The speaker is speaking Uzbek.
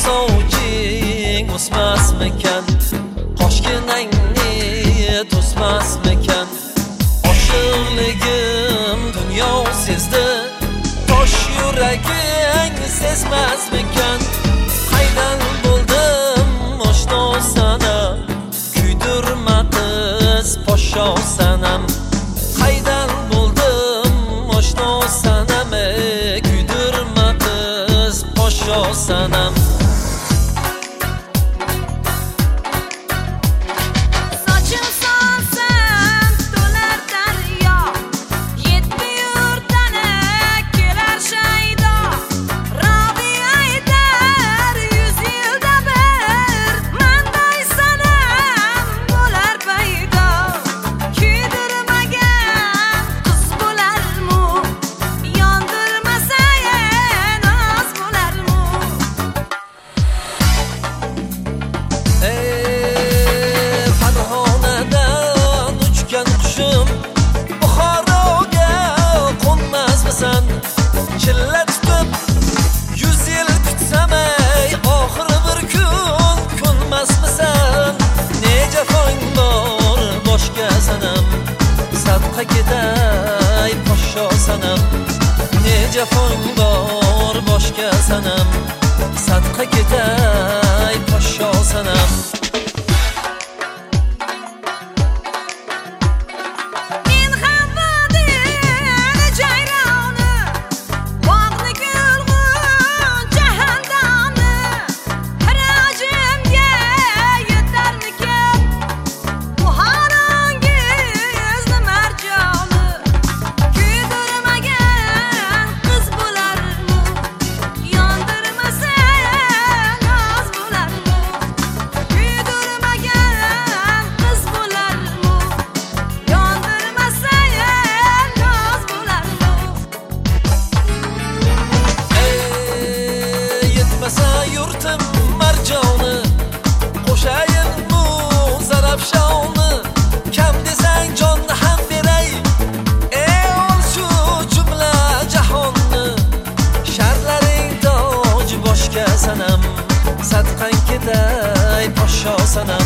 sovching o'smasmikan, qoshginangni to'smasmikan. Oshiqligim dunyo sezdi, tosh yuraging sezmasmikan. Qaydan bo'ldim oshno sana, kuydirma qiz poshsho sanam. Qaydan bo'ldim oshno sanam, kuydirma qiz poshsho sanam. Chilla tutib 100 yil kutsam, oxiri bir kun ko'nmasmisan? Ne jafong bor boshga sanam, sadqa ketay poshsho sanam. Ne jafong bor boshga sanam, sadqa ketay poshsho sanam. Yurtim marjoni, qo'shayin bu zarafshonni. Kam desang jonni ham beray, ol shu jumla jahonni. Sharlaring toj boshga sanam, sadqang ketay poshsho sanam.